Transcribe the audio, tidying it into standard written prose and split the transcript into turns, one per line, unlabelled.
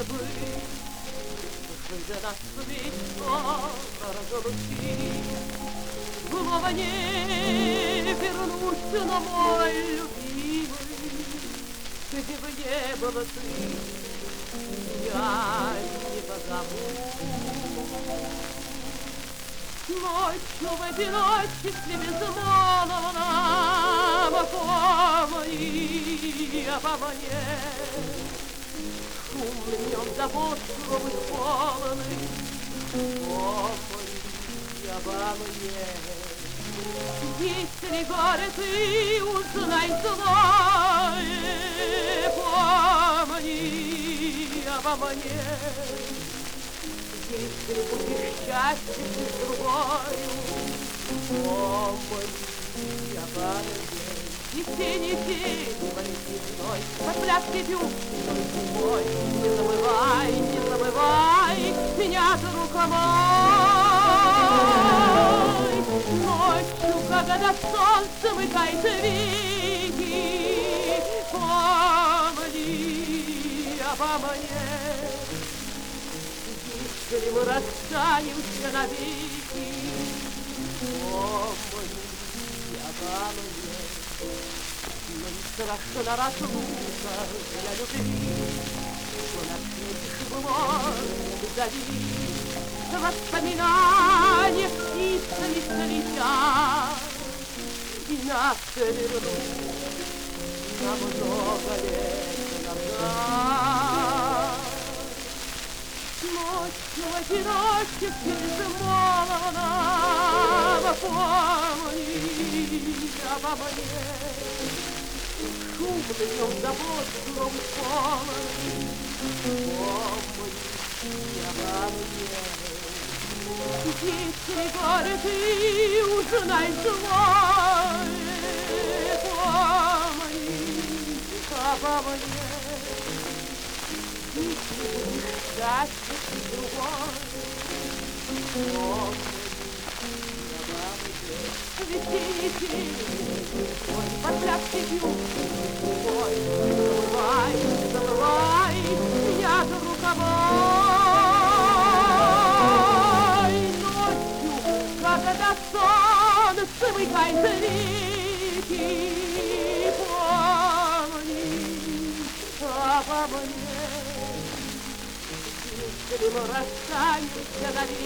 забыть, когда нас свет разлучит. Снова не вернусь на мой любимый, где бы не было ты, я не позову. Ночью в одиночестве безмолвно помни обо мне. Шумный днем забот суровых полных, помни обо мне. Если горе ты узнай злое, помни обо мне. Если будешь счастье с другою, помни обо мне. Весенний день, весной, под пляски зимой, не забывай меня, друг мой. Ночью, когда до солнца мыкает веки, помни обо мне. Если мы расстанемся навеки, помни обо мне. Но не страшна разлука для любви, что на свете вновь вдали. Воспоминания птицами летят, и нас вернут на много лет назад. Ночью в одиночестве безмолвно помни обо мне. Шумный днем забот суровых полный, помни обо мне. Если горе ты узнай злое, помни обо мне. Если будешь счастлив с другой, помни обо мне. Весенний день, ой, под пляски пью, ой, не забывай меня, друг мой. Ночью, когда солнце мыкает веки, помни обо мне. Если мы расстанемся навеки,